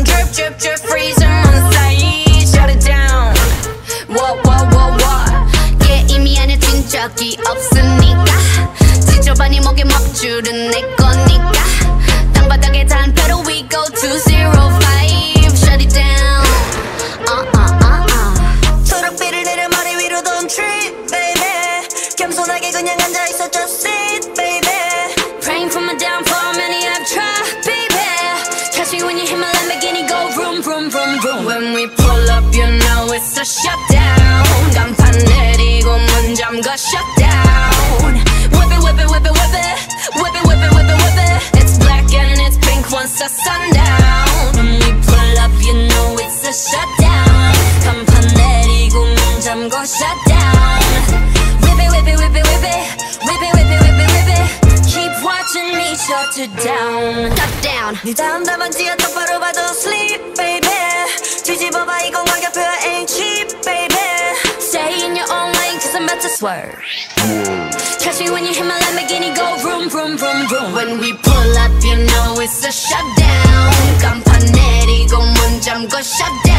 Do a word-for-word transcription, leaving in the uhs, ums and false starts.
I'm drip drip drip freezing on side. Shut it down. What what what what 게임이 안에 진 적이 없으니까 지저분이 목에 먹줄은 내 거니까 땅바닥에 단패로 we go to zero five. Shut it down. Uh uh uh uh. 초록빛을 내려 머리 위로 don't trip baby. 겸손하게 그냥 앉아있어 just sit baby. Praying for my downfall, many I've tried, baby. Catch me when you hit my Lamborghini, go vroom, vroom, vroom, vroom. When we pull up, you know it's a shutdown. 간판 내리고 문 잠가 shutdown. Whip it, whip it, whip it, whip it. Whip it, whip it, whip it, whip it. It's black and it's pink once the sundown. When we pull up, you know it's a shutdown. 간판 내리고 문 잠가 shutdown. Whip it, whip it, whip it, whip it. Whip it, whip it, whip it, whip it. Keep watching me shut it down. Shut down. 네 다음 답안지야 똑바로 봐도 sleep baby. 뒤집어봐 이건 가격표야 ain't cheap baby. Stay in your own lane cause I'm about to swerve. Catch me when you hit my Lamborghini, go vroom, vroom, vroom, vroom. When we pull up, you know it's a shutdown. 간판 내리고 문 잠궈 shutdown.